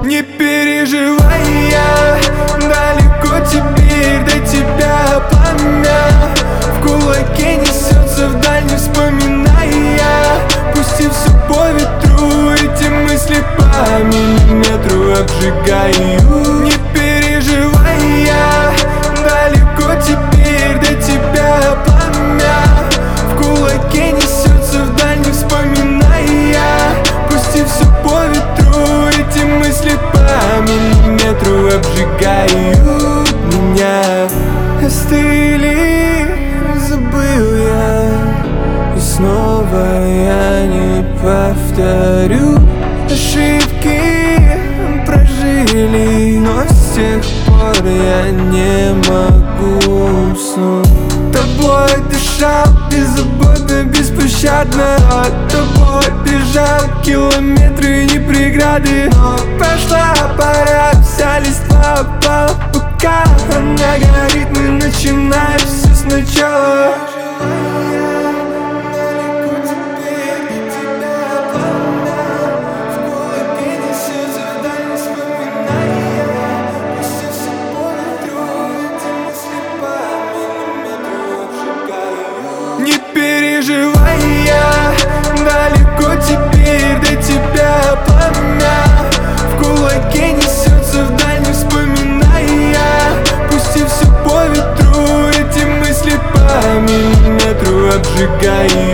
Не переживай, я далеко теперь до тебя пламя. В кулаке несется вдаль, не вспоминая. Пусти все по ветру, эти мысли по миллиметру обжигаю. Не переживай, я далеко теперь до тебя пламя. В кулаке несется вдаль, не вспоминая. Пусти все по ветру, эти мысли по миллиметру обжигают меня. Остыли, забыл я, и снова я не повторю. Ошибки прожили, но с тех пор я не могу уснуть. Тобой дышал беззаботно, беспощадно. От тобой бежал километры, не преграды. Но прошла пора, вся листва опала. Пока она горит, мы начинаем все сначала. Не переживай, я далеко теперь до тебя пламя. В кулаке несется вдаль, не вспоминая. Пусти все по ветру, эти мысли по миллиметру обжигают.